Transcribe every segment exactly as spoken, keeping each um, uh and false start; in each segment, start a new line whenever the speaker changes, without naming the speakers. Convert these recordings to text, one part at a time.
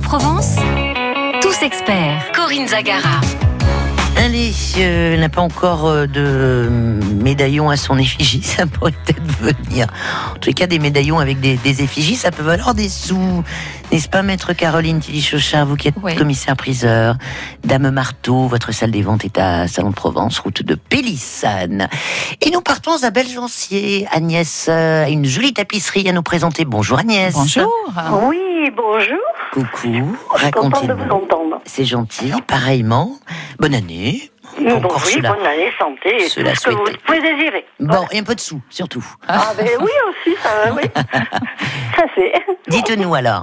Provence, tous experts. Corinne Zagara.
Allez, euh, n'a pas encore euh, de médaillon à son effigie, ça pourrait peut-être venir. En tous les cas, des médaillons avec des, des effigies, ça peut valoir des sous. N'est-ce pas, maître Caroline Tilly-Chauchard, vous qui êtes oui. commissaire-priseur, Dame Marteau, votre salle des ventes est à Salon de Provence, route de Pélissane. Et nous partons à Belgencier. Agnès a une jolie tapisserie à nous présenter. Bonjour Agnès.
Bonjour.
Oui, bonjour.
Coucou,
racontez-nous. De vous entendre.
C'est gentil, pareillement. Bonne année.
Bon, bon, oui, bonne année, santé, et
cela
tout ce que vous pouvez désirer.
Bon,
voilà.
Et un peu de sous, surtout.
Ah ben oui aussi, ça, oui. Ça c'est.
Dites-nous alors.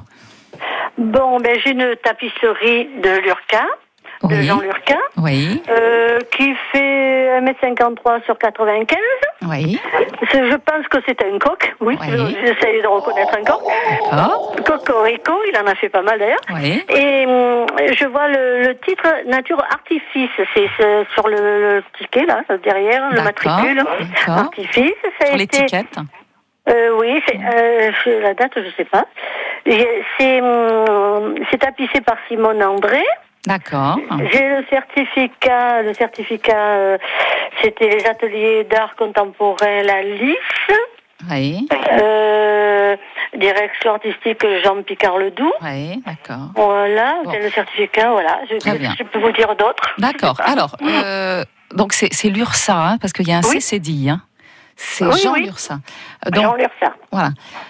Bon, ben j'ai une tapisserie de Lurquin, de
oui.
Jean Lurquin,
oui.
euh, qui fait un mètre cinquante-trois sur quatre-vingt-quinze.
Oui.
Je pense que c'est un coq, oui, oui. J'essaye de reconnaître un coq.
D'accord.
Cocorico, il en a fait pas mal d'ailleurs.
Oui.
Et hum, je vois le, le titre Nature Artifice, c'est, c'est sur le, le ticket là, derrière, le
D'accord.
matricule.
D'accord.
Artifice, ça a
Sur
été...
l'étiquette.
Euh, oui, c'est, euh, la date, je sais pas. C'est, hum, c'est tapissé par Simone André.
D'accord.
J'ai le certificat, le certificat, euh, c'était les ateliers d'art contemporain La Lys.
Oui.
Euh, direction artistique Jean Picard Ledoux.
Oui, d'accord.
Voilà,
Bon.
c'est le certificat, voilà. Je,
Très bien.
je peux vous dire d'autres.
D'accord. Alors, euh, donc c'est, c'est l'URSA, hein, parce qu'il y a un
Oui.
C C D I. Hein. C'est
Oui,
Jean
oui.
l'URSA.
Jean Lursa.
Voilà.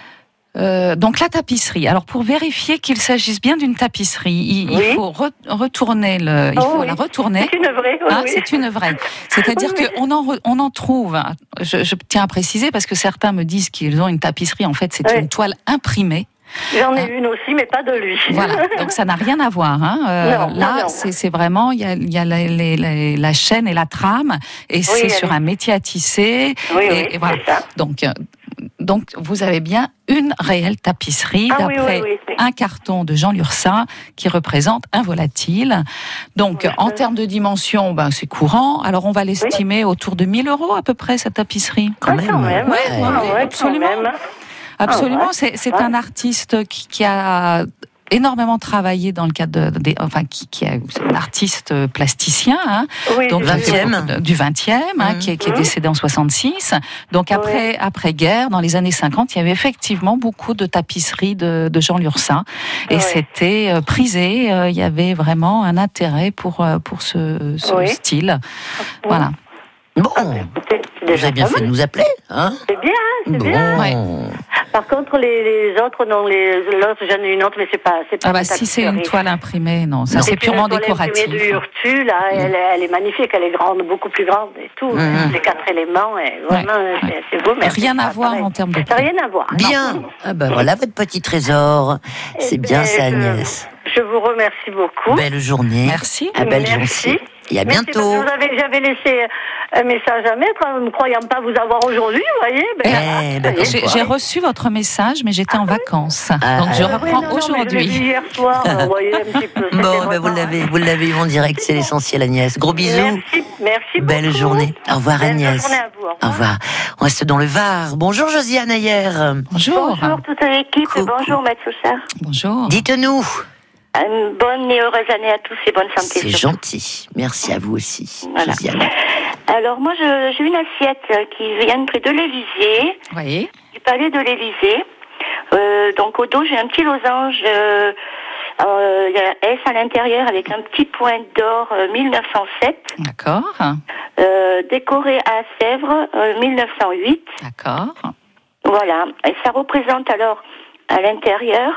Euh, donc la tapisserie. Alors pour vérifier qu'il s'agisse bien d'une tapisserie, il,
Oui.
il faut re- retourner le, il
Oh,
faut
oui.
la retourner.
C'est une vraie, oui,
Ah,
oui.
c'est une vraie. C'est-à-dire
Oui, oui.
qu'on en, re- on en trouve, je, je tiens à préciser, parce que certains me disent qu'ils ont une tapisserie, en fait c'est
Oui.
une toile imprimée.
J'en ai
Ah.
une aussi, mais pas de lui.
Voilà, donc ça n'a rien à voir. Hein. Euh,
Non,
là,
non, non.
C'est, c'est vraiment, il y a, il y a la, les- les- la chaîne et la trame, et c'est
elle
sur
est-
un métier à tisser.
Oui,
et,
oui,
et voilà.
c'est ça.
Donc, euh, donc, vous avez bien une réelle tapisserie
Ah, oui,
d'après
oui, oui, oui.
un carton de Jean Lursa qui représente un volatile. Donc,
Oui.
en termes de dimension, ben, c'est courant. Alors, on va l'estimer autour de mille euros à peu près, cette tapisserie.
Quand
Ah,
même.
quand même.
Ouais,
Ah,
ouais,
ouais, quand
absolument.
même.
Absolument,
Ah ouais.
c'est, c'est
Ouais.
un artiste qui, qui a énormément travaillé dans le cadre de, des, enfin qui, qui est un artiste plasticien, hein,
Oui,
donc
je-
vingtième.
du vingtième, hein,
Mmh.
qui, est, qui est
Mmh.
décédé en soixante-six. Donc après,
Ouais.
après guerre, dans les années cinquante, il y avait effectivement beaucoup de tapisseries de, de Jean Lursa, et
Ouais.
c'était euh, prisé. euh, Il y avait vraiment un intérêt pour euh, pour ce, ce
Oui.
style.
Mmh.
Voilà.
Bon,
Écoutez, c'est
vous
déjà
avez bien
pas
fait de
mal.
nous appeler, hein?
C'est bien, hein, c'est
Bon.
bien.
Ouais.
Par contre, les, les autres, non, les, l'autre, j'en ai une autre, mais c'est pas, c'est pas
Ah bah
une
si c'est une
tapisserie.
toile imprimée, non, ça
Non.
c'est
C'est
purement
une toile
décoratif.
imprimée de Urtu, là, elle, elle est magnifique, elle est grande, beaucoup plus grande et tout.
Mhm.
Les quatre éléments, et vraiment,
Ouais,
c'est,
ouais.
c'est beau, mais
Rien
c'est
à
pas
voir
pareil.
en termes de
Ça n'a
prix.
rien à voir.
Bien. Ah ben voilà votre petit trésor. C'est
Eh
bien
ben,
ça,
je-
Agnès.
Je vous remercie beaucoup.
Belle journée.
Merci.
À Belgencier.
Merci.
Et à
Merci,
bientôt.
parce que vous avez, j'avais laissé un message à mettre, en ne croyant pas vous avoir aujourd'hui, vous voyez. Ben,
Eh
voilà,
ben,
ça y est.
comme
J'ai, j'ai reçu votre message, mais j'étais en vacances.
Ah,
Donc je
ah,
reprends
Oui, non, non, mais je l'ai vu
aujourd'hui.
hier soir, vous voyez, un petit peu. c'était
Bon, ben
vraiment-
vous l'avez, vous l'avez eu en direct, c'est l'essentiel, Agnès. Gros bisous.
Merci, merci
Belle
beaucoup.
journée. Au revoir,
Belle
Agnès.
journée à vous. Au
Au
revoir.
revoir. On reste dans le Var. Bonjour, Josiane Ayer.
Bonjour.
Bonjour toute l'équipe,
Coucou.
bonjour Maître Chauchard.
Bonjour.
Dites-nous.
Une bonne et heureuse année à tous et bonne santé.
C'est
surtout.
gentil. Merci à vous aussi,
Voilà.
Josiane.
Alors moi je- j'ai une assiette qui vient près de l'Élysée,
Oui.
du palais de l'Élysée. Euh, donc au dos j'ai un petit losange, euh, euh, il y a un S à l'intérieur avec un petit point d'or euh, mille neuf cent sept,
D'accord.
euh, décoré à Sèvres euh, mille neuf cent huit.
D'accord.
Voilà, et ça représente alors à l'intérieur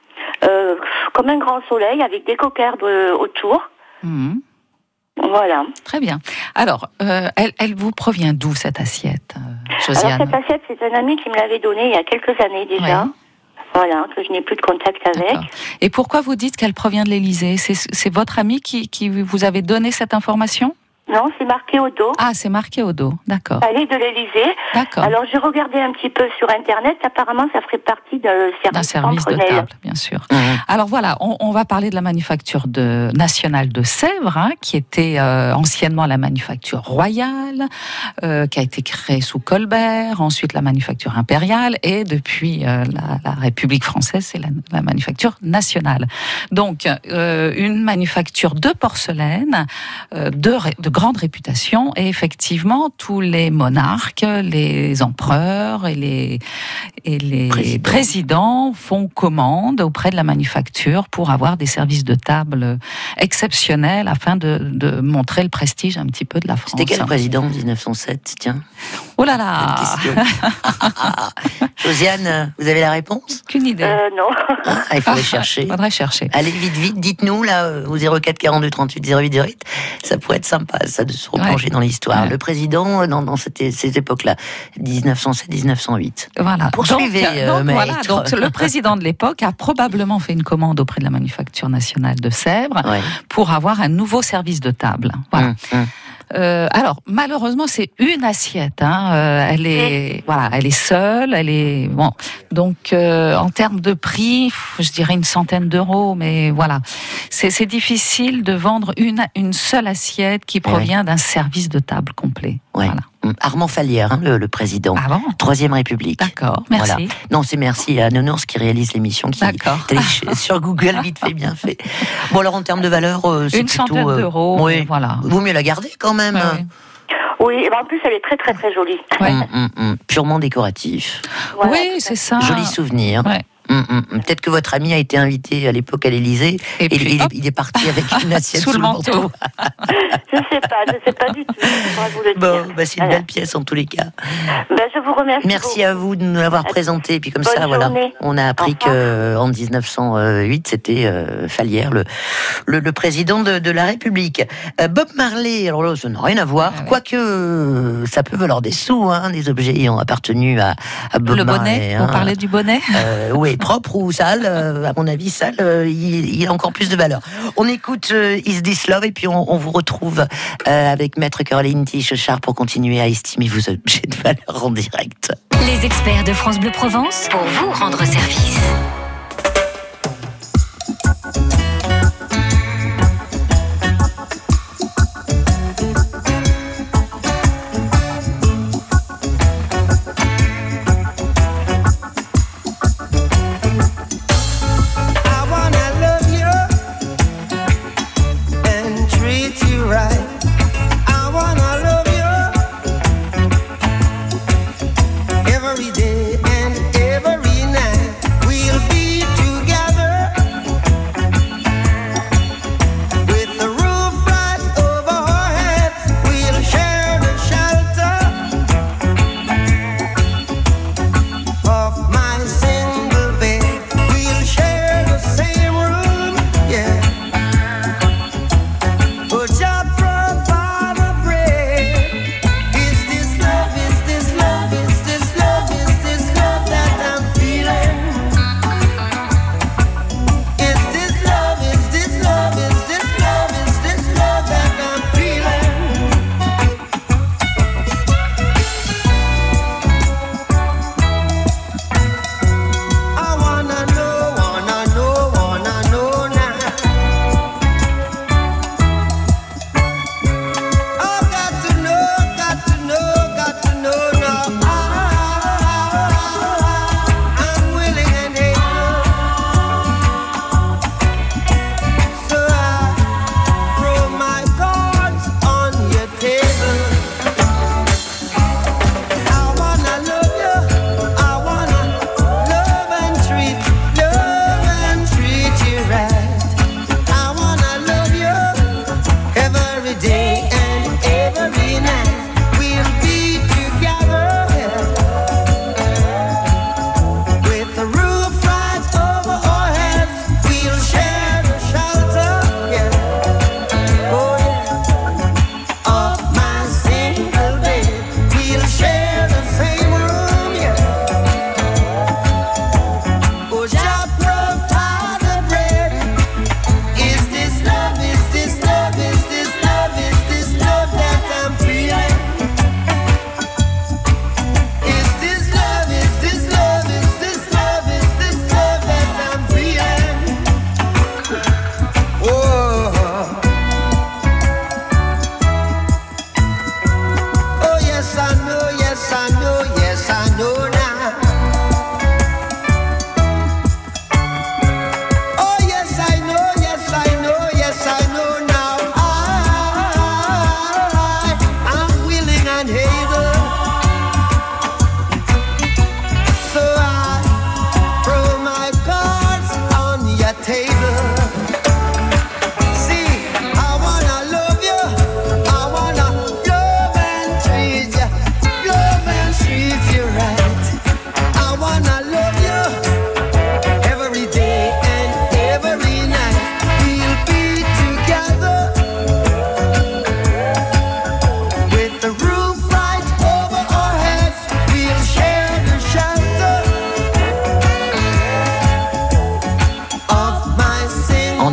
euh, comme un grand soleil avec des cocardes euh, autour.
Mhm.
Voilà.
Très bien. Alors, euh, elle, elle vous provient d'où cette assiette, euh,
Alors
Josiane?
cette assiette, c'est un ami qui me l'avait donnée il y a quelques années déjà.
Ouais.
Voilà, que je n'ai plus de contact avec.
D'accord. Et pourquoi vous dites qu'elle provient de l'Élysée? C'est, c'est votre ami qui, qui vous avait donné cette information?
Non, c'est marqué au dos.
Ah, c'est marqué au dos, d'accord.
Allée de l'Élysée.
D'accord.
Alors, j'ai regardé un petit peu sur Internet. Apparemment, ça ferait partie d'un service,
D'un service de
Centre-Nel.
table, bien sûr.
Mmh.
Alors voilà, on, on va parler de la manufacture de, nationale de Sèvres, hein, qui était euh, anciennement la manufacture royale, euh, qui a été créée sous Colbert, ensuite la manufacture impériale, et depuis euh, la, la République française, c'est la, la manufacture nationale. Donc, euh, une manufacture de porcelaine, euh, de, ré- de grande réputation, et effectivement, tous les monarques, les empereurs et les, et les
Président.
présidents font commande auprès de la manufacture pour avoir des services de table exceptionnels afin de, de montrer le prestige un petit peu de la France.
C'était quel président en dix-neuf cent sept, tiens?
Oh là
Bonne
là,
question. Josiane, vous avez la réponse?
aucune idée.
Euh, non.
Ah, il faudrait chercher.
Faudrait chercher.
Allez, vite, vite, dites-nous, là, au zéro quatre quarante-deux trente-huit zéro huit zéro huit. Ça pourrait être sympa, ça, de se replonger
Ouais.
dans l'histoire.
Ouais.
Le président, dans, dans cette, cette époque-là, dix-neuf cent sept dix-neuf cent huit.
Voilà.
Poursuivez,
donc,
euh,
donc, voilà,
maître.
donc, le président de l'époque a probablement fait une commande auprès de la Manufacture nationale de Sèvres
Ouais.
pour avoir un nouveau service de table. Voilà.
Hum, hum.
Euh, alors, malheureusement, c'est une assiette. Hein. Euh, elle est, voilà, elle est seule. Elle est bon. Donc, euh, en termes de prix, je dirais une centaine d'euros. Mais voilà, c'est, c'est difficile de vendre une une seule assiette qui provient d'un service de table complet.
Ouais.
Voilà.
Hum. Armand Fallière, hein, le, le président.
Ah bon?
Troisième République.
D'accord. Merci.
Voilà. Non, c'est merci à Nounours qui réalise l'émission, qui
D'accord.
téléch- sur Google, vite fait, bien fait. Bon, alors en termes de valeur, euh, c'est
Une
plutôt,
centaine
euh,
d'euros.
oui.
Voilà.
Vaut mieux la garder quand même.
Ouais, ouais.
Oui, et en plus, elle est très, très, très jolie.
Ouais.
Hum, hum, hum. Purement décoratif.
Voilà,
Oui,
tout à
c'est
fait.
ça.
Joli souvenir.
Ouais.
Hum, hum, hum. Peut-être que votre ami a été invité à l'époque à l'Élysée
Et
et
puis,
il,
hop.
il est parti avec une assiette
Sous le manteau.
Je ne sais pas, je ne sais pas du tout. Je pourrais vous le
Bon,
dire.
bah, c'est une
Voilà.
belle pièce en tous les cas.
Ben, je vous remercie.
Merci
beaucoup.
à vous de nous l'avoir présenté. Et puis comme
Bonne
ça, voilà,
journée.
on a appris
Au revoir.
que en dix-neuf cent huit, c'était euh, Fallière, le, le, le président de, de la République. Euh, Bob Marley, alors là, ça n'a rien à voir.
Ah ouais.
Quoique, euh, ça peut valoir des sous, hein, des objets ayant appartenu à, à Bob
Le
Marley.
bonnet,
hein.
on parlait du bonnet.
Euh, oui, propre ou sale, euh, à mon avis, sale, euh, il, il a encore plus de valeur. On écoute euh, Is This Love et puis on, on vous retrouve euh, avec Maître Caroline Tichechard pour continuer à estimer vos objets de valeur en direct.
Les experts de France Bleu Provence pour vous rendre service.
I wanna love you and treat you right. I wanna love you every day and every night. We'll be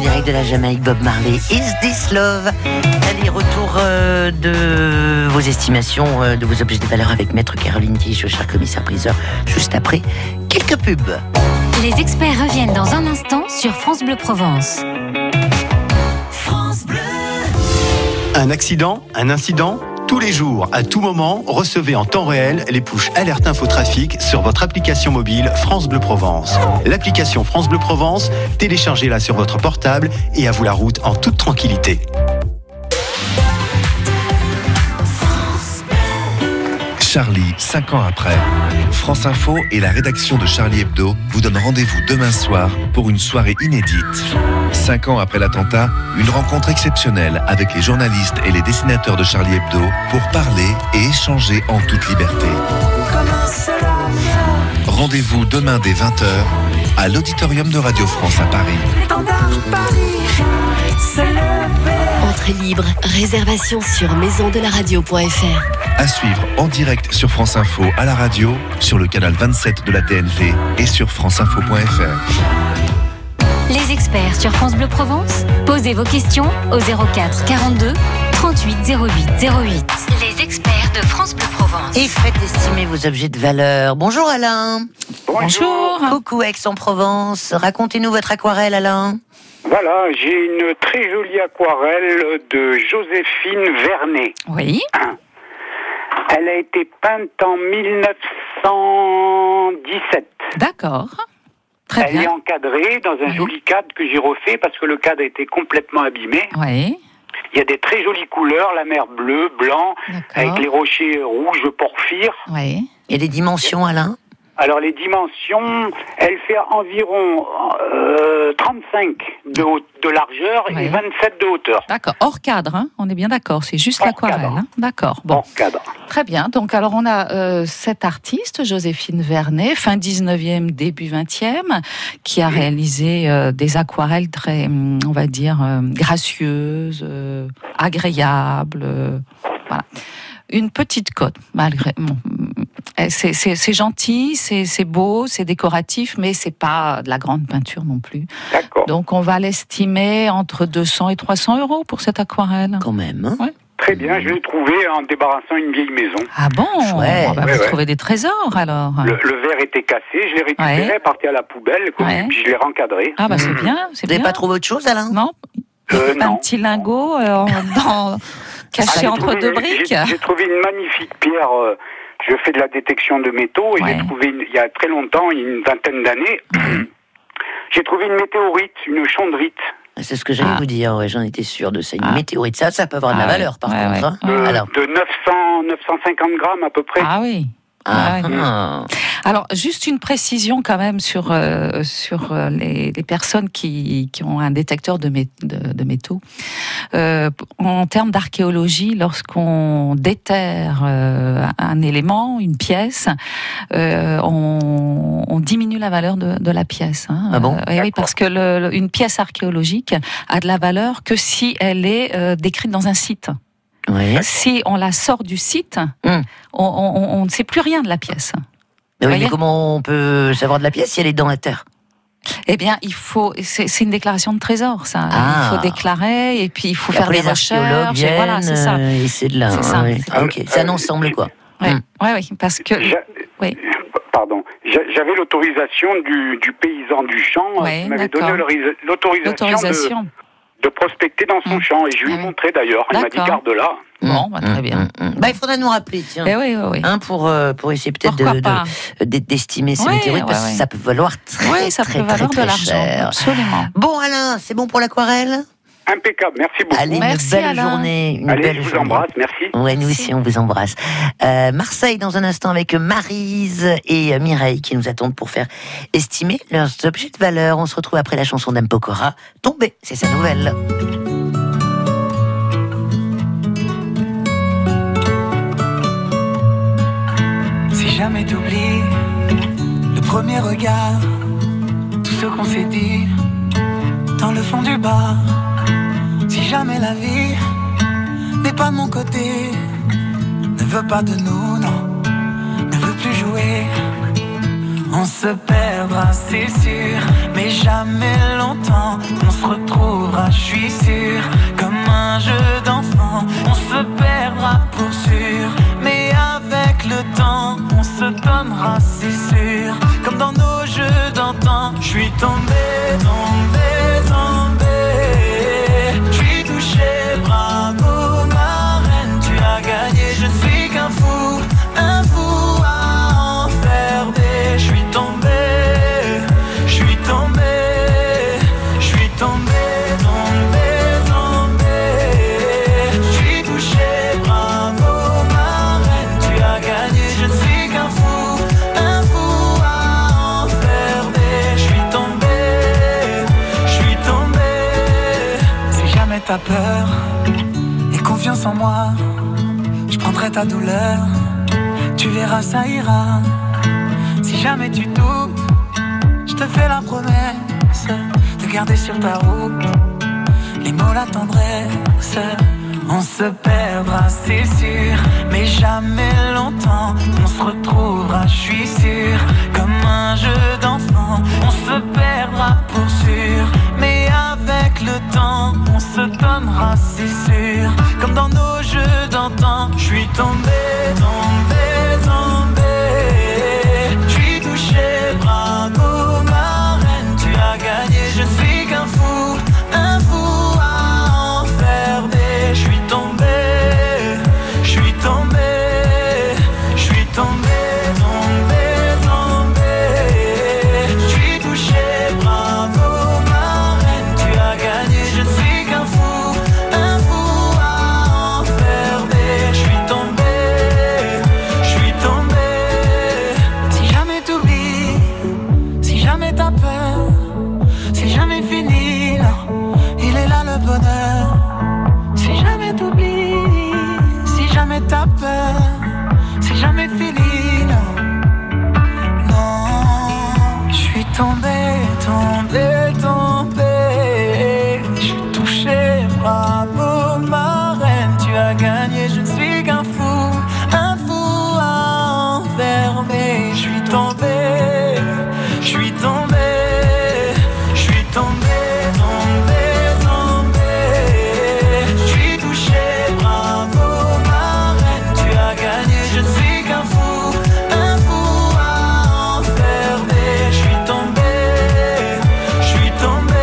direct de la Jamaïque, Bob Marley, Is This Love? Allez, retour euh, de vos estimations euh, de vos objets de valeur avec Maître Caroline Tige, cher commissaire priseur, juste après quelques pubs.
Les experts reviennent dans un instant sur France Bleu Provence.
France Bleu. Un accident, un incident, tous les jours, à tout moment, recevez en temps réel les push Alerte Info Trafic sur votre application mobile France Bleu Provence. L'application France Bleu Provence, téléchargez-la sur votre portable et à vous la route en toute tranquillité.
Charlie, cinq ans après. France Info et la rédaction de Charlie Hebdo vous donnent rendez-vous demain soir pour une soirée inédite. Cinq ans après l'attentat, une rencontre exceptionnelle avec les journalistes et les dessinateurs de Charlie Hebdo pour parler et échanger en toute liberté. Rendez-vous demain dès vingt heures à l'Auditorium de Radio France à Paris.
Entrée libre, réservation sur maison de la radio point f r.
À suivre en direct sur France Info à la radio, sur le canal vingt-sept de la T N T et sur franceinfo point f r.
Les experts sur France Bleu Provence, posez vos questions au zéro quatre quarante-deux trente-huit zéro huit zéro huit. Les experts de France Bleu Provence.
Et faites estimer vos objets de valeur. Bonjour Alain.
Bonjour.
Coucou Aix-en-Provence. Racontez-nous votre aquarelle, Alain.
Voilà, j'ai une très jolie aquarelle de Joséphine Vernet.
Oui.
Elle a été peinte en dix-neuf cent dix-sept.
D'accord. Très
Elle
bien.
est encadrée dans un
Oui.
joli cadre que j'ai refait parce que le cadre a été complètement abîmé.
Oui.
Il y a des très jolies couleurs, la mer bleue, blanc,
D'accord.
avec les rochers rouges porphyre.
Oui.
Et les dimensions, Alain?
Alors les dimensions, elle fait environ euh, trente-cinq de, haute, de largeur
Ouais.
et vingt-sept de hauteur.
D'accord. Hors cadre, hein. On est bien d'accord. C'est juste
Hors
l'aquarelle.
cadre.
Hein. D'accord. Bon.
Hors cadre.
Très bien. Donc, alors, on a euh, cette artiste, Joséphine Vernet, fin dix-neuvième, début vingtième, qui a réalisé euh, des aquarelles très, hum, on va dire, euh, gracieuses, euh, agréables. euh, voilà. Une petite cote, malgré. Bon, c'est, c'est, c'est gentil, c'est, c'est beau, c'est décoratif, mais c'est pas de la grande peinture non plus.
D'accord.
Donc, on va l'estimer entre deux cents et trois cents euros pour cette aquarelle.
Quand même, hein.
Ouais.
Très bien, je l'ai trouvé en débarrassant une vieille maison.
Ah bon?
Chouette.
On va
Ouais,
vous
ouais.
trouver des trésors alors.
Le, le verre était cassé, je l'ai récupéré,
Ouais.
parti à la poubelle, quoi,
Ouais.
et puis je l'ai rencadré.
Ah bah c'est bien, c'est
Vous n'avez
bien.
pas trouvé autre chose, Alain?
Non,
Euh,
un
non.
petit lingot euh, en- dans-
Ah,
caché
j'ai
entre
trouvé-
deux briques.
J'ai, j'ai trouvé une magnifique pierre. euh, je fais de la détection de métaux et
Ouais.
j'ai trouvé une- il y a très longtemps, il y a une vingtaine d'années, j'ai trouvé une météorite, une chondrite.
C'est ce que j'allais
Ah.
vous dire, ouais, j'en étais sûr de ça. Une
Ah.
météorite, ça, ça peut avoir de la
Ah ouais.
valeur, par
Ouais,
contre.
ouais.
hein.
De,
Alors,
de neuf cents, neuf cent cinquante grammes à peu près.
Ah oui.
ah,
Ah ouais.
ah.
Alors, juste une précision quand même sur, euh, sur euh, les, les personnes qui, qui ont un détecteur de, mé- de, de métaux. Euh, en termes d'archéologie, lorsqu'on déterre euh, un élément, une pièce, euh, on, on diminue la valeur de, de la pièce. Hein.
Ah bon ?
Euh, et oui, parce que le, le- une pièce archéologique a de la valeur que si elle est euh, décrite dans un site.
Ouais.
Si on la sort du site,
Hum.
on, on- on ne sait plus rien de la pièce.
Mais, oui,
voyez
mais comment on peut savoir de la pièce si elle est dans la terre?
Eh bien, il faut. C'est, c'est une déclaration de trésor, ça.
Ah.
Il faut déclarer et puis il faut
Et
faire
après,
des
les archéologues
recherches. Et
viennent,
voilà, c'est ça.
euh, et c'est de là.
C'est ça,
hein, ouais.
c'est
Ah,
ça.
ok, c'est un ensemble, quoi.
Ouais,
Hum.
ouais, oui, parce que.
J'a-
Oui.
Pardon. J'a- J'avais l'autorisation du, du paysan du champ euh,
Ouais,
qui m'avait
d'accord.
donné l'autoris- l'autorisation,
L'autorisation.
De, de prospecter dans son
Hum.
champ. Et je lui ai
Ah oui.
montré d'ailleurs. Il m'a dit
D'accord.
garde-la.
Bon, bah, très
Hum,
bien.
hum, hum. Bah, il faudra nous rappeler, tiens.
Eh oui, oui, oui.
Hein, pour, euh, pour essayer peut-être
Pourquoi
de,
pas
de- de- d'estimer ces
Ouais,
météorites, parce
ouais,
que
ouais.
ça peut valoir très,
Oui, ça
très,
peut valoir
très,
de
très
l'argent.
cher.
Absolument.
Bon, Alain, c'est bon pour l'aquarelle?
Impeccable. Merci beaucoup.
Allez,
Merci,
une belle
Alain.
journée. Une
Allez,
belle
je vous
journée.
embrasse. Merci.
Ouais, nous aussi, on vous embrasse. Euh, Marseille, dans un instant, avec Maryse et euh, Mireille, qui nous attendent pour faire estimer leurs objets de valeur. On se retrouve après la chanson d'M. Pokora, Tombé, c'est sa nouvelle.
Si jamais t'oublies le premier regard, tout ce qu'on s'est dit dans le fond du bar. Si jamais la vie n'est pas de mon côté, ne veut pas de nous, non, ne veut plus jouer. On se perdra, c'est sûr, mais jamais longtemps. On se retrouvera, je suis sûr, comme un jeu d'enfant. On se perdra pour sûr, mais avec le temps, on se donnera, c'est sûr, comme dans nos jeux d'antan. Je suis tombé, tombé, tombé. Je suis touché, bravo ma reine, tu as gagné. Je ne suis qu'un fou, un fou à enfermer. Je suis tombé, je suis tombé, je suis tombé, tombé, tombé. Je suis touché, bravo ma reine, tu as gagné. Je ne suis qu'un fou, un fou à enfermer. Je suis tombé, je suis tombé. Si jamais t'as peur et confiance en moi, je prendrai ta douleur, tu verras ça ira. Si jamais tu doutes, je te fais la promesse de garder sur ta route les mots, la tendresse. On se perdra, c'est sûr, mais jamais longtemps. On se retrouvera, je suis sûr, comme un jeu d'enfant. On se perdra pour sûr, mais avec le temps, on se donnera, c'est sûr, comme dans nos jeux d'antan. Je suis tombé, tombé, tombé. Je suis touché, bravo ma reine, tu as gagné. Je suis qu'un fou, un fou à enfermer. Je suis tombé, je suis tombé, je suis tombé, tombé, tombé. Je suis touché, bravo ma reine, tu as gagné. Je suis qu'un fou, un fou à enfermer. Je suis tombé, je suis tombé. Si jamais t'oublies, si jamais t'as peur, si jamais fini, non, il est là le bonheur. Si jamais t'oublies, si jamais t'as peur, si jamais fini, non, non. Je suis tombé, tombé, tombé. Je suis touché, bravo ma reine, tu as gagné. Je ne suis qu'un fou, un fou à enfermer. Je suis tombé, je suis tombé, je suis tombé, tombé, tombé. Je suis touché, bravo ma reine, tu as gagné. Je ne suis qu'un fou, un fou à enfermer. Je suis tombé, je suis tombé.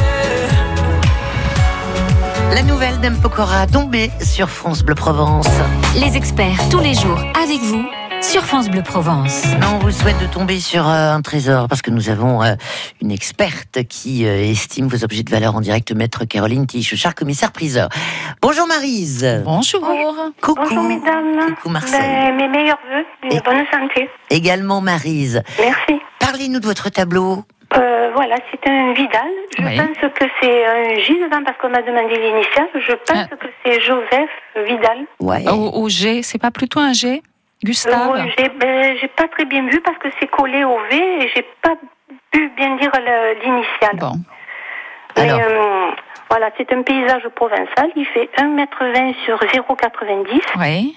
La nouvelle d'Mpokora, tombée sur France Bleu Provence.
Les experts, tous les jours, avec vous, sur France Bleu Provence.
On vous souhaite de tomber sur euh, un trésor, parce que nous avons euh, une experte qui euh, estime vos objets de valeur en direct, maître Caroline Tichechard, commissaire-priseur. Bonjour Maryse.
Bonjour.
Coucou.
Bonjour mesdames.
Coucou Marcel.
Ben, mes meilleurs vœux, une
Et-
bonne santé.
Également Maryse.
Merci.
Parlez-nous de votre tableau.
Euh, voilà, c'est un Vidal. Je
Oui.
pense que c'est un J devant parce qu'on m'a demandé l'initiale. Je pense
Ah.
que c'est Joseph Vidal.
Ouais.
Au, au G, c'est pas plutôt un G, Gustave?
Euh, j'ai, ben, j'ai pas très bien vu parce que c'est collé au V et j'ai pas pu bien dire le- l'initiale.
Bon.
Mais
Alors.
euh, voilà, c'est un paysage provençal. Il fait un mètre vingt sur zéro virgule quatre-vingt-dix.
Oui.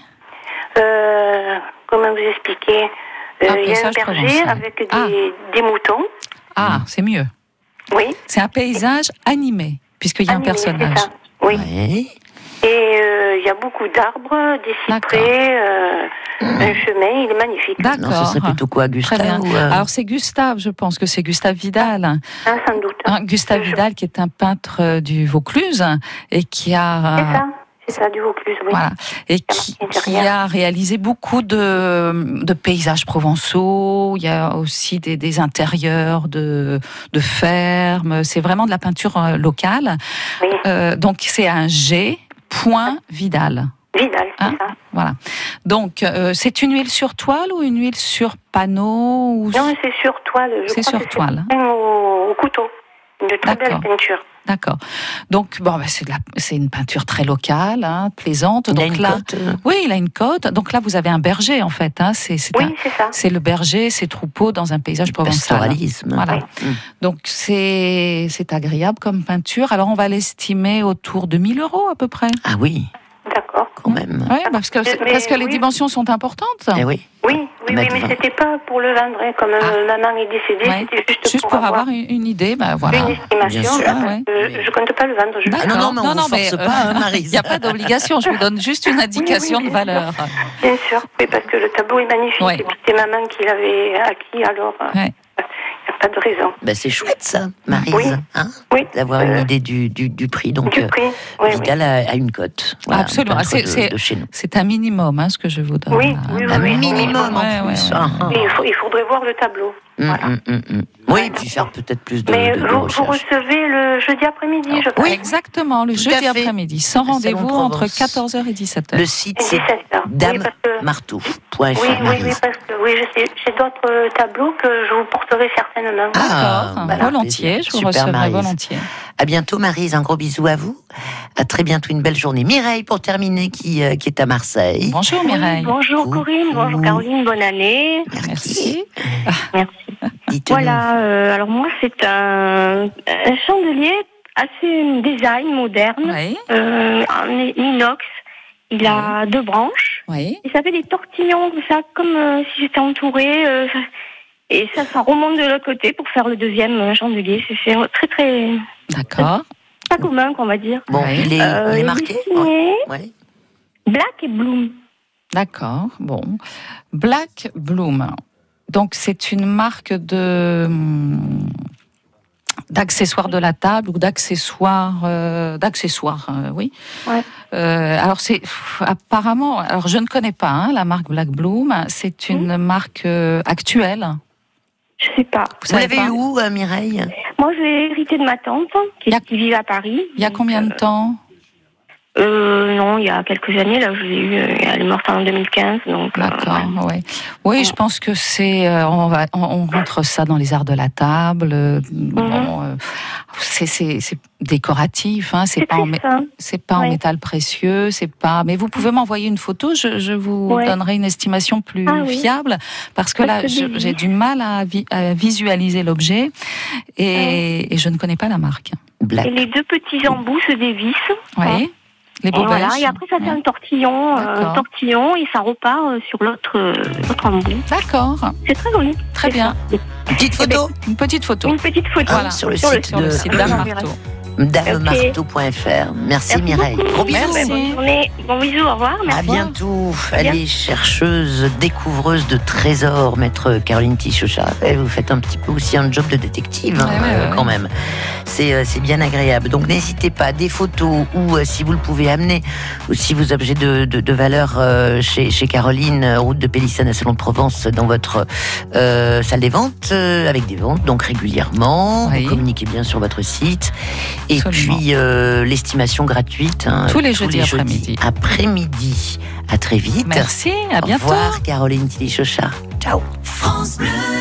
Euh, comment vous expliquer Euh,
Un
Il y a un
paysage
berger
provençal.
avec des,
Ah.
des moutons.
Ah, c'est mieux.
Oui.
C'est un paysage animé, puisqu'il y a un
Animé, c'est
personnage.
ça. Oui.
Ouais.
Et euh, il y a beaucoup d'arbres, des cyprès, euh, un chemin, il est magnifique.
D'accord.
Non, ce serait plutôt quoi,
Très
Gustave
bien.
ou, euh,
Alors c'est Gustave, je pense que c'est Gustave Vidal.
Ah, sans doute.
Hein, Gustave
Je-
Vidal qui est un peintre euh, du Vaucluse et qui a...
C'est ça, c'est ça, du Vaucluse, oui.
Voilà. Et qui, qui a réalisé beaucoup de, de paysages provençaux. Il y a aussi des, des intérieurs de, de fermes. C'est vraiment de la peinture euh, locale.
Oui.
Euh, donc c'est un G. Point Vidal.
Vidal, c'est
Hein
ça.
Voilà. Donc euh, c'est une huile sur toile ou une huile sur panneau ou...
Non, c'est sur toile. Je
C'est
crois
sur
que
toile.
C'est au, au couteau. De très belle
D'accord.
peinture.
D'accord. Donc bon, bah, c'est, de la, c'est une peinture très locale, hein, plaisante.
Il a
Donc
une
là,
cote, euh.
oui, il a une côte. Donc là, vous avez un berger en fait. Hein, c'est, c'est,
Oui,
un-
c'est ça.
c'est le berger, ses troupeaux dans un paysage provençal.
Pastoralisme.
Voilà.
Mm.
Donc c'est, c'est agréable comme peinture. Alors on va l'estimer autour de mille euros à peu près.
Ah oui.
D'accord.
Quand même.
Oui, parce que,
Mais
parce que les
oui.
dimensions sont importantes.
Eh oui.
Oui, oui, oui,
Mettre
mais
vingt.
c'était pas pour le vendre, hein, comme euh,
Ah.
maman est décédée,
Ouais.
c'était juste,
Juste pour avoir une, une idée, ben voilà.
une estimation.
Bien sûr.
parce
Ouais.
que je, je compte pas le vendre. Je
Ah non, non, mais on vous force pas, hein, Maryse.
Il n'y a pas d'obligation, je vous donne juste une indication
oui,
de
bien
valeur.
Bien sûr, oui, parce que le tableau est magnifique.
Ouais.
Et puis c'est maman qui l'avait acquis, alors il
Ouais.
n'y a pas de raison.
Ben, c'est chouette ça, Maryse,
Oui.
hein,
Oui.
d'avoir
Euh,
une idée du, du, du prix. Donc,
Du
euh,
prix, oui, oui.
Vidal a, a une cote. Voilà,
Absolument.
un peintre
C'est-
de,
c'est-
de chez nous.
C'est un minimum, hein, ce que je vous donne.
Oui,
là.
oui, oui,
Un
oui.
minimum en
Ouais, ouais,
plus.
ouais.
Ah, ah.
Et il, faut- il faudrait voir le tableau.
Hum,
Voilà.
hum, hum, hum. Oui, et puis faire peut-être plus de,
Mais
de, de
vous, vous
recherches.
recevez le jeudi après-midi, je pense.
Oui, exactement, le
Tout
jeudi
à fait.
après-midi, sans
Le Salon
rendez-vous
de
entre
Provence.
quatorze heures et dix-sept heures.
Le site, c'est
dix-sept heures. Oui,
dame
parce que-
marteau point f r.
Oui, oui, oui, parce que oui, je sais, j'ai d'autres euh, tableaux que je vous porterai certainement.
Ah,
D'accord,
voilà,
volontiers,
plaisir.
je vous
Super,
recevrai
Maryse.
volontiers.
À bientôt, Maryse. Un gros bisou à vous. À très bientôt, une belle journée. Mireille, pour terminer, qui, euh, qui est à Marseille.
Bonjour Mireille.
Bonjour Corinne, bonjour Caroline, bonne année.
Merci.
Merci.
Dites-nous.
Voilà, euh, alors moi c'est un, un chandelier assez design moderne,
Oui,
euh, en inox. Il a deux branches.
oui.
Et ça fait des tortillons, ça, comme euh, si j'étais entourée. euh, ça- et ça, ça remonte de l'autre côté pour faire le deuxième euh, chandelier. C'est c'est très, très
D'accord.
pas commun, qu'on va dire.
Bon,
Oui.
il est,
Euh,
il est
il
marqué
est signé
Ouais.
Black et Bloom.
D'accord. Bon. Black Bloom. Donc, c'est une marque de hum, d'accessoires de la table ou d'accessoires, euh, d'accessoires, euh, oui.
Ouais.
Euh, alors c'est pff, apparemment, alors je ne connais pas hein, la marque Black Bloom. C'est une marque euh, actuelle.
Je sais pas.
Vous
savez
l'avez
pas
eu où, euh, Mireille?
Moi, je l'ai hérité de ma tante, qui,
Il y a-
qui vit à Paris.
Il y a
Donc,
combien de
euh,
temps?
euh, Non, il y a quelques années. Là, je l'ai eu. euh, Elle est morte en deux mille quinze, donc. euh,
D'accord,
ouais.
ouais. Oui, je pense que c'est, euh, on va, on, on rentre ça dans les arts de la table. euh, bon, euh, c'est, c'est, c'est décoratif, hein. C'est
C'est
pas en,
très
mé-
fin.
c'est pas en
Ouais.
métal précieux, c'est pas. Mais vous pouvez m'envoyer une photo, je, je vous
Ouais.
donnerai une estimation plus
Ah oui.
fiable, parce que
Parce
là,
que
je-
des-
j'ai du mal à, vi- à visualiser l'objet et, et je ne connais pas la marque.
Black.
Et les deux petits embouts se dévissent.
Oui. Les
Et
beaux
voilà,
beiges.
et après ça fait
Ouais.
un tortillon, euh,
D'accord.
un tortillon, et ça repart euh, sur l'autre, euh, l'autre embout.
D'accord,
C'est très joli.
très
C'est
bien.
ça.
Une petite photo
Une petite photo.
Une petite photo.
Voilà,
sur le
sur le,
site
sur le
de-
site
Ah,
d'Anne
j'enverrai.
Marteau.
dame marteau point f r. Merci,
Merci
Mireille.
beaucoup.
Gros bisous.
Merci.
Bonne journée. Bon bisous, au revoir.
À
Merci.
bientôt. Elle est chercheuse, découvreuse de trésors, maître Caroline Tichocha. Et vous faites un petit peu aussi un job de détective, hein,
Ouais, ouais,
euh,
ouais.
quand même. C'est, euh, c'est bien agréable. Donc n'hésitez pas, des photos ou euh, si vous le pouvez amener aussi vos objets de, de, de valeur euh, chez, chez Caroline, euh, route de Pélissane à Salon de Provence, dans votre euh, salle des ventes, euh, avec des ventes donc régulièrement.
Oui.
Vous communiquez bien sur votre site. Et
Absolument.
puis euh, l'estimation gratuite. hein,
Tous les jeudis
jeudis
après-midi.
Après-midi. À très vite.
Merci, à bientôt.
Au revoir, Caroline Tichocha. Ciao.
France Bleu.